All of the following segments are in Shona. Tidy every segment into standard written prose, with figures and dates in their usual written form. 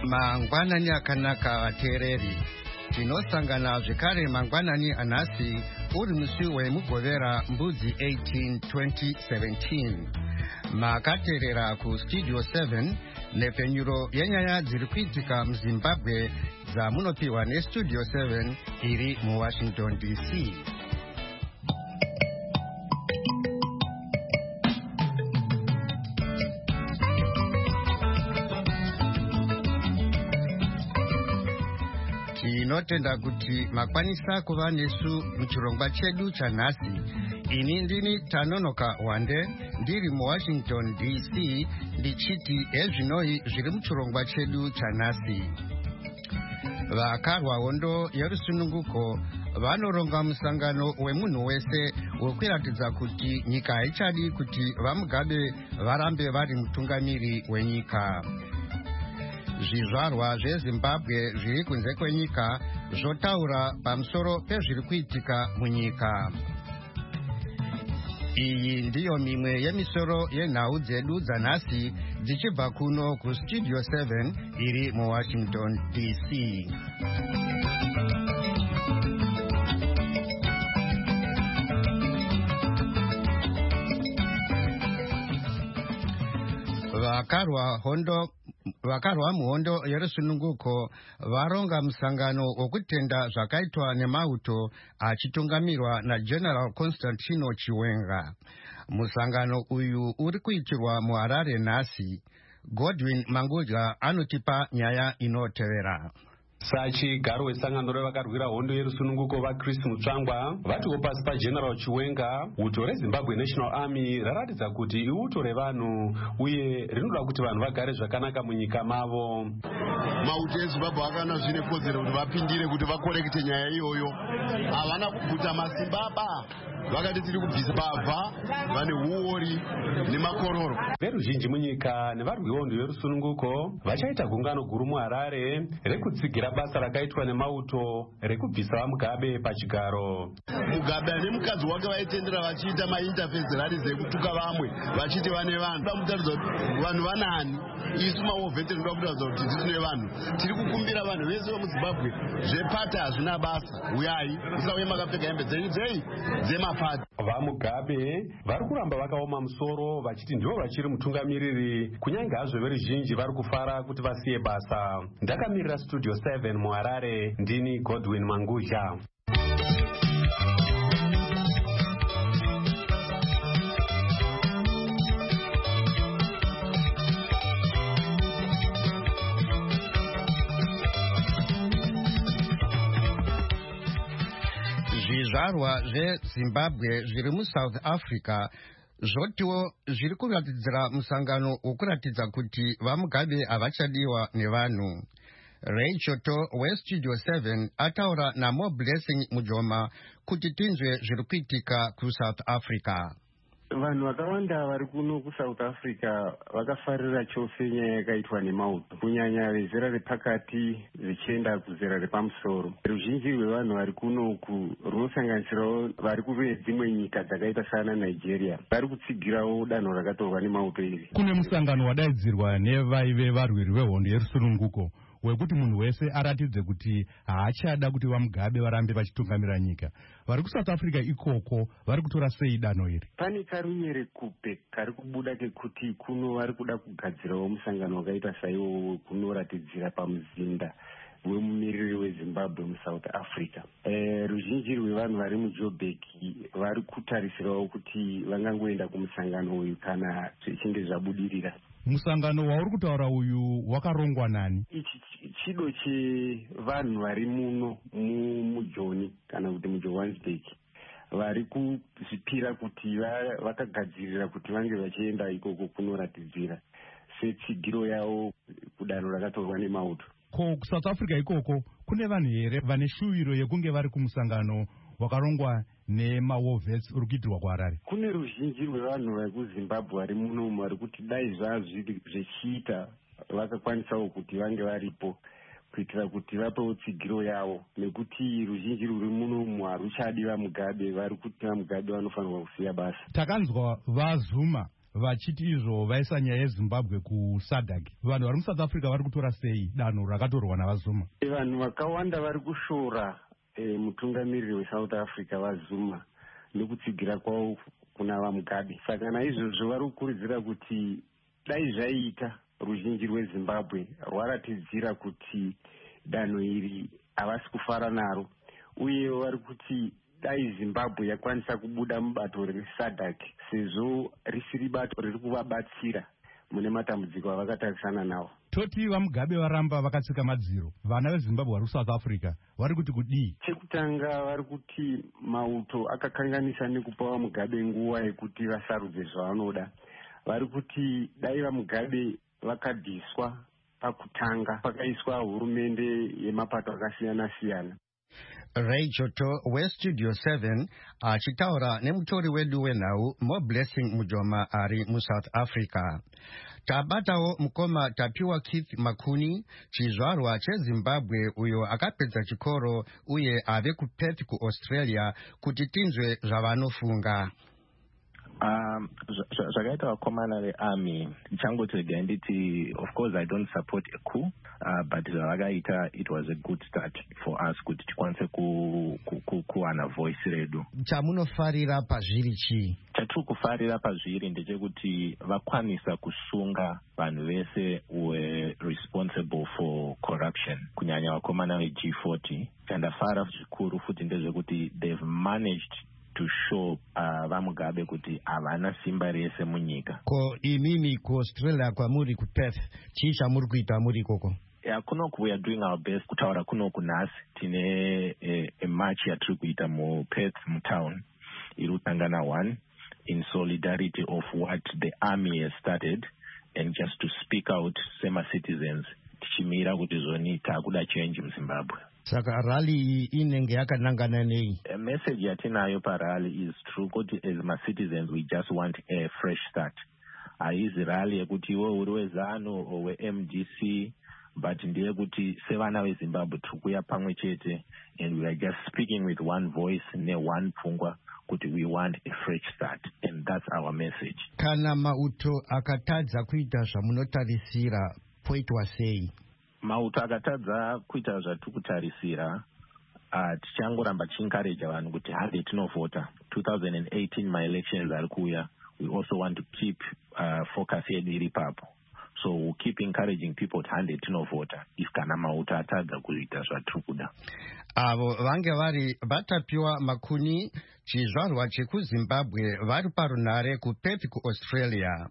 Mangwanani akanaka vateereri, tinosangana zvekare mangwanani anhasi uri musi wemugovera mbudzi 18 2017. Makateerera kustudio 7 nepfenyuro yenyaya dziri kuitika muzimbabwe dzamunopiwa nestudio 7 iri muwashington dc. Tinotenda kuti makwanisa kuva nesu muchirongwa chedu chanhasi. Ini ndini Tanonoka Wande ndiri muwashington dc ndichiti ezvinoi zviri muchirongwa chedu chanhasi. Vakarwa hondo yerusununguko vanoronga musangano wemunhu wese wekuratidza kuti nyika haichadi kuti vamugabe varambe vari mutungamiri wenyika. Zvizvarwa zveZimbabwe zviri kunze kwenyika zvotaura pamusoro pezviri kuitika munyika. Iyi ndiyo mimwe yemisoro yenhau dzedu dzanhasi dzichibva kuno kustudio 7 iri muwashington dc. Vakarwa muhondo yerusununguko varonga musangano wokutenda zvakaitwa nemauto achitungamirwa naGeneral Constantino Chiwenga. Musangano uyu uri kuitirwa muHarare nhasi. Godwin Mangudya anotipa nyaya inotevera. Sachigaro wesangano revakarwira hondo yerusununguko vaChris Mutsvangwa vatiwo pasi paGeneral Chiwenga, uto reZimbabwe National Army raratidza kuti iuto revanhu uye rinoda kuti vanhu vagare zvakanaka munyika mavo. Mauto eZimbabwe akana zvine kodzero kuti vapindire kuti vakorekite nyaya iyoyo. Havana kuguta masimbaba. Vakati tiri kubvisa bavha vane huori nemakororo. Veruzhinji munyika nevarwi hondo yerusununguko vachaita gungano guru muHarare rekutsigira basa rakaitwa nemauto rekubvisa vamugabe pachigaro. Mugabe ane mukadzi wake vaitendera vachiita mainterference rari dzekutuka vamwe vachiti vane vanhu. Vamutaridza kuti vanhu vanani, isu maovhete tinoda kutaridza kuti tisu nevanhu. Tiri kukumbira vanhu vese vemuZimbabwe zvepata hazvina basa. Uyai musauye makapfeka hembe dzenyu dzemafadzi. Vamugabe vari kuramba vakaoma musoro vachiti ndivo vachiri mutungamiriri, kunyange hazvo veruzhinji vari kufara kuti vasiye basa. Ndakamirira studio 7 muHarare, ndini Godwin Mangudya. Zvizvarwa zveZimbabwe zviri muSouth Africa zvotiwo zviri kuratidzira musangano wokuratidza kuti vamugabe havachadiwa nevanhu. Ray Choto westudio 7 ataura naMo Blessing Mujoma kuti tinzwe zviri kuitika kuSouth Africa. Vanhu vakawanda vari kuno kuSouth Africa vakafarira chose nyaya yakaitwa nemauto, kunyanya vezera repakati zvichienda kuzera repamusoro. Ruzhinji rwevanhu vari kunoku runosanganisirawo vari kune dzimwe nyika dzakaita sana Nigeria vari kutsigirawo danho rakatorwa nemauto iri. Kune musangano wadaidzirwa nevaive varwiri vehondo yerusununguko wekuti munhu wese aratidze kuti haachada kuti vamugabe varambe vachitungamira nyika. Vari kuSouth Africa ikoko vari kutora sei danho iri? Pane karunyere kupe kari kubuda kekuti kuno vari kuda kugadzirawo musangano wakaita saiwo kunoratidzira pamuzinda wemumiriri weZimbabwe muSouth Africa. Ruzhinji rwevanhu vari muJoburg vari kutarisirawo kuti vangangoenda kumusangano uyu kana zvichinge zvabudirira. Musangano wauri kutaura uyu wakarongwa nani? Ichi chido chevanhu vari muno muJoni kana kuti muJohannesburg vari kuzvipira kuti vakagadzirira kuti vange vachienda ikoko kunoratidzira setsigiro yavo kudanho rakatorwa nemauto. Ko kuSouth Africa ikoko kune vanhu here vane shuwiro yekunge vari kumusangano wakarongwa nemawovhets uri kuitirwa kuHarare? Kune ruzhinji rwevanhu vari kuZimbabwe vari munomu vari kuti dai zvazviri zvichiita vakakwanisawo kuti vange varipo kuitira kuti vapewo tsigiro yavo, nekuti ruzhinji ruri munomu haruchadi vamugabe, vari kuti vamugabe vanofanirwa kusiya basa. Takanzwa vaZuma vachiti izvo vaisa nyaya yezimbabwe kusadc. Vanhu vari muSouth Africa vari kutora sei danho rakatorwa navazuma? Vanhu vakawanda vari kushora mutungamiriri weSouth Africa vaZuma nekutsigira kwavo kuna vaMugabe. Saka naizvozvo vari kukurudzira kuti dai zvaiita ruzhinji rweZimbabwe rwaratidzira kuti danho iri havasi kufara naro, uye vari kuti dai Zimbabwe yakwanisa kubuda mubato reSADC sezvo risiri bato riri kuvabatsira mune matambudziko avakatarisana nawo. Toti vaMugabe varamba vakatsika madziro, vana veZimbabwe vari kuSouth Africa vari kuti kudii? Chekutanga vari kuti mauto akakanganisa nekupa vaMugabe nguva yekuti vasarudze zvavanoda. Vari kuti dai vaMugabe vakadhiswa pakutanga pakaiswa hurumende yemapato akasiyana siyana. Ray Choto weStudio 7 achitaura nemutori wedu wenhau More Blessing Mujoma ari muSouth Africa. Tabatawo mukoma Tapiwa Keith Makuni, chizvarwa cheZimbabwe uyo akapedza chikoro uye ave kuPerth kuAustralia, kuti tinzwe zvavanofunga. Zvakaita vakomana vearmy ndichangoti regai nditi, of course I don't support a coup, but zvavakaita it was a good start for us kuti tikwanise kuwana voice redu. Chamunofarira pazviri chii? Chatiri kufarira pazviri ndechekuti vakwanisa kusunga vanhu vese were responsible for corruption, kunyanya vakomana veG40. Chandafara zvikuru futi ndezvekuti they've managed to show vaMugabe kuti havana simba rese munyika. Ko imimi kuAustralia kwamuri kuPerth, chii chamuri kuita muri ikoko? Kunoku we are doing our best kutaura kunoku nhasi. Tine a march yatiri kuita muPerth mutown iri kutangana 1 in solidarity of what the army has started, and just to speak out sema-citizens tichimira kuti zoni takuda change muZimbabwe. Saka rally iyi inenge yakanangana nei? A message yatinayo parally is true kuti as ma-citizens we just want a fresh start. Haizi rally yekuti iwe uri weZANU or weMDC, but ndeye kuti sevana veZimbabwe tikuya pamwe chete, and we are just speaking with one voice ne-one pfungwa kuti we want a fresh start, and that's our message. Kana mauto akatadza kuita zvamunotarisira poitwa sei? Mauto akatadza kuita zvatikutarisira, tichangoramba chinkareja vanhu kuti hande tinovhota. 2018 my-elections ari kuuya. We also want to keep focus yedu iri papo. So we'll keep encouraging people to hande tinovhota if kana mauto atadza kuita zvatiri kuda. Avo vange vari Vatapiwa Makuni, chizvarwa chekuZimbabwe, vari parunhare kuPerth kuAustralia.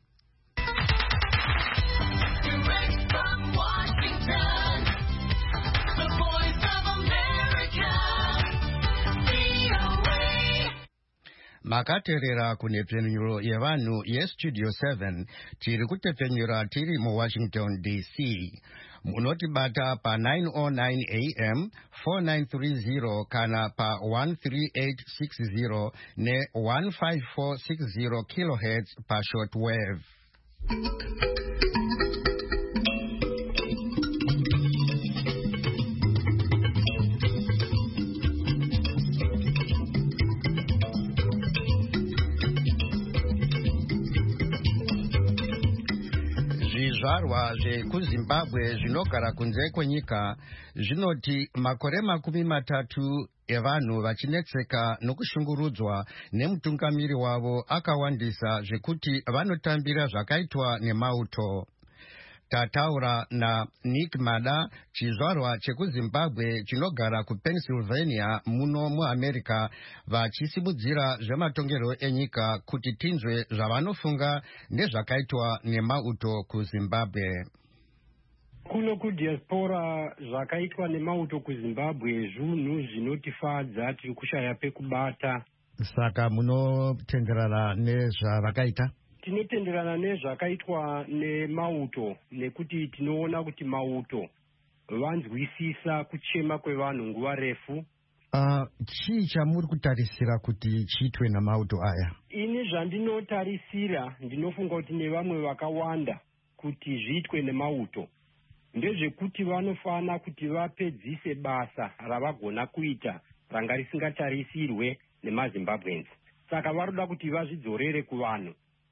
Makaterera kunepfenyuro yevanhu yeStudio 7, tiri kutepfenyura tiri muWashington DC. Munotibata pa 909 AM 4930 kana pa 13860 ne 15460 kilohertz pa shortwave. Zvizvarwa zvekuZimbabwe zvinogara kunze kwenyika zvinoti makore 30 evanhu vachinetseka nokushungurudzwa nemutungamiri wavo akawandisa zvekuti vanotambira zvakaitwa nemauto. Tataura naNick Mada, chizvarwa chekuZimbabwe chinogara kuPennsylvania muno muAmerica, vachisimudzira zvematongero enyika kuti tinzwe zvavanofunga nezvakaitwa nemauto kuZimbabwe. Kuno kudiaspora zvakaitwa nemauto kuZimbabwe zvinhu zvinotifadza, tiri kushaya pekubata. Saka munotenderana nezvavakaita? Tinotenderana nezvakaitwa nemauto nekuti tinoona kuti mauto vanzwisisa kuchema kwevanhu nguva refu. Chii chamuri kutarisira kuti chiitwe namauto aya? Ini zvandinotarisira ndinofunga kuti nevamwe vakawanda kuti zviitwe nemauto ndezvekuti vanofana kuti vapedzise basa ravagona kuita ranga risingatarisirwe nemaZimbabweans. Saka varoda kuti vazvidzorere kuvanhu.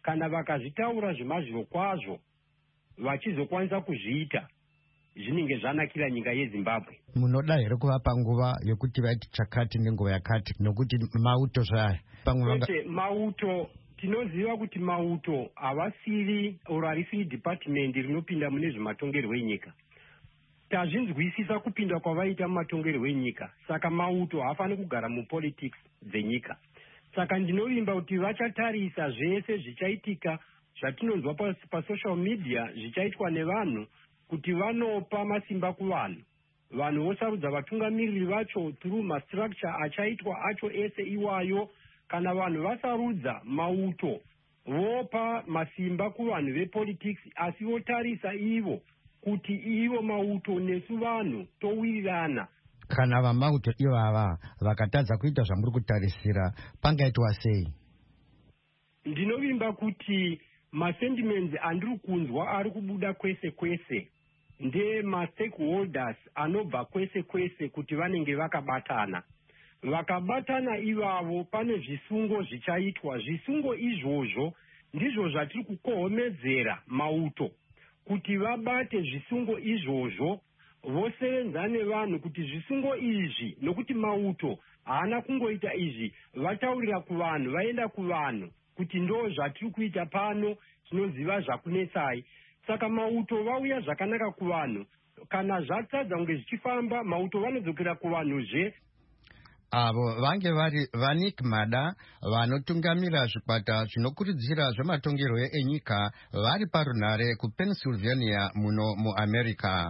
kana vakazvitaura zvemazviro kwazvo vachizokwanisa kuzviita zvinenge zvanakira nyika yeZimbabwe. Munoda here kuvapa nguva yekuti vaiti chakati nenguva yakati nokuti mauto zvaya kwete mauto tinoziva kuti mauto havasiri harisiri department rinopinda mune zvematongerwo enyika. Tazvinzwisisa kupinda kwavaita mumatongerwo enyika, saka mauto haafaniri kugara mupolitics dzenyika. Saka ndinovimba kuti vachatarisa zvese zvichaitika zvatinonzwa pasocial media zvichaitwa nevanhu kuti vanopa masimba kuvanhu. Vanhu vosarudza vatungamiriri vacho through mastructure achaitwa acho ese iwayo. Kana vanhu vasarudza mauto vopa masimba kuvanhu vepolitics, asi votarisa ivo kuti ivo mauto nesu vanhu towirirana. Kana vamauto ivava vakatadza kuita zvamuri kutarisira pangaitwa sei? Ndinovimba kuti masentiments andiri kunzwa ari kubuda kwese kwese ndemastakeholders anobva kwese kwese kuti vanenge vakabatana. Vakabatana ivavo pane zvisungo zvichaitwa. Zvisungo izvozvo ndizvo zvatiri kukohomedzera mauto kuti vabate zvisungo izvozvo vosevenza nevanhu kuti zvisungo izvi, nokuti mauto haana kungoita izvi, vataurira kuvanhu, vaenda kuvanhu kuti ndo zvatiri kuita pano, tinoziva zvakunetsai. Saka mauto vauya zvakanaka kuvanhu. Kana zvatadza kunge zvichifamba, mauto vanodzokera kuvanhuzve. Avo vange vari Vanik Mada vanotungamira zvikwata zvinokurudzira zvematongerwo enyika vari parunhare kuPennsylvania muno muAmerica.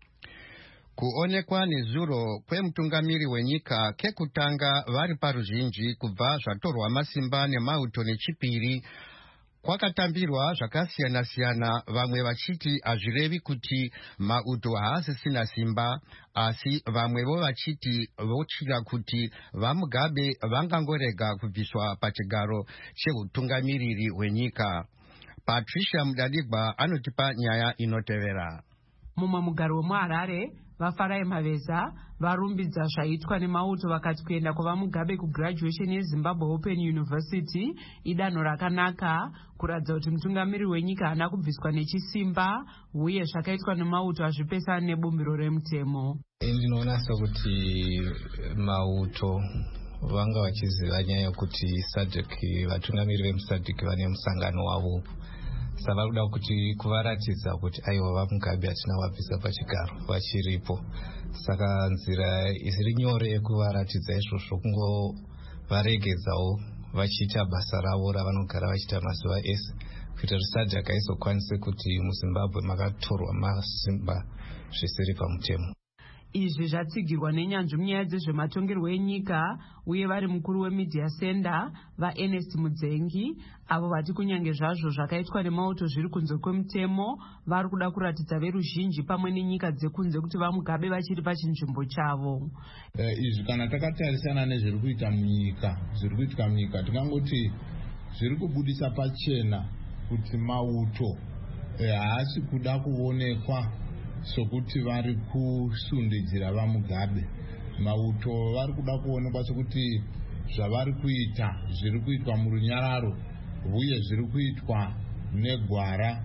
Kuonekwa nezuro kwemutungamiri wenyika kekutanga vari paruzhinji kubva zvatorwa masimba nemauto nechipiri kwakatambirwa zvakasiyana-siyana, vamwe vachiti hazvirevi kuti mauto haasisina simba, asi vamwevo vachiti vochira kuti vaMugabe vangangorega kubviswa pachigaro cheutungamiriri hwenyika. Patricia Mudadigwa anotipa nyaya inotevera. Mumwe mugaro wemuHarare, vaFarai Maveza varumbidza zvaitwa nemauto vakati kuenda kwavaMugabe kugraduation yeZimbabwe Open University idanho rakanaka, kuratidza kuti mutungamiri wenyika haana kubviswa nechisimba uye zvakaitwa nemauto hazvipesani nebumbiro remutemo. Ndinoona sokuti mauto vanga vachiziva nyaya yokuti vatungamiri vemuSADC vane musangano wavo. Saka vari kuda kuti kuvaratidza kuti aiwa vaMugabe hatina wabvisa pachigaro vachiripo. Saka nzira isiri nyore yekuvaratidza izvozvo kungovaregedzawo vachiita basa ravo ravanogara vachiita mazuva ese, kuita kuti SADC haizokwanise kuti muZimbabwe makatorwa masimba zvisiri pamutemo. Izvi zvatsigirwa nenyanzvi munyaya dzezvematongerwo enyika uye vari mukuru wemedia center vaErnest Mudzengi, avo vati kunyange zvazvo zvakaitwa nemauto zviri kunze kwemutemo, vari kuda kuratidza veruzhinji pamwe nenyika dzekunze kuti vaMugabe vachiri pachinzvimbo chavo. Izvi kana takatarisana nezviri kuitika munyika, tingangoti zviri kubudisa pachena kuti mauto haasi kuda kuonekwa sokuti vari kusundidzira vaMugabe. Mauto vari kuda kuonekwa sokuti zvavari kuita zviri kuitwa murunyararo uye zviri kuitwa negwara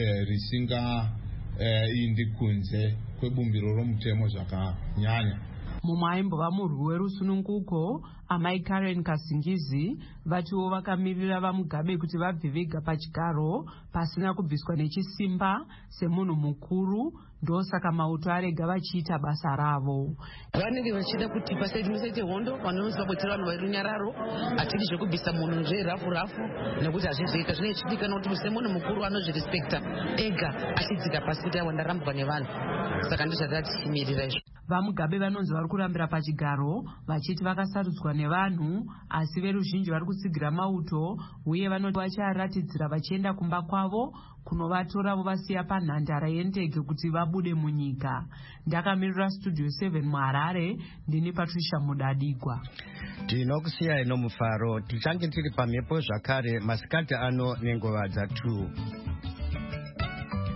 risingaindi kunze kwebumbiro romutemo zvakanyanya. Mumwe aimbova murwi werusununguko amai Karen Kasingizi vatiwo vakamirira vaMugabe kuti vabve vega pachigaro pasina kubviswa nechisimba semunhu mukuru, ndosaka mauto arega vachiita basa ravo. Vanenge vachida kuti basa iri risaite hondo, vanoziva kuti vanhu verunyararo hatidi zvekubvisa munhu rafu nekuti hazvizoita zvinochitika nokuti semunhu mukuru anozvirespekta ega achidzika pasi kuti awa ndarambwa nevanhu. Saka ndozvatatichimirira izvo. VaMugabe vanonzi vari kurambira pachigaro vachiti vakasarudzwa nevanhu, asi veruzhinji vari kutsigira mauto uye vanoti vacharatidzira vachienda kumba kwavo kunovatora vovasiya panhandara yendege kuti vabude munyika. Ndakamirira Studio 7 muHarare, ndini Patricia Mudadigwa. Tinokusiyai nomufaro, tichange tiri pamhepo zvakare masikati ano nenguva dza2.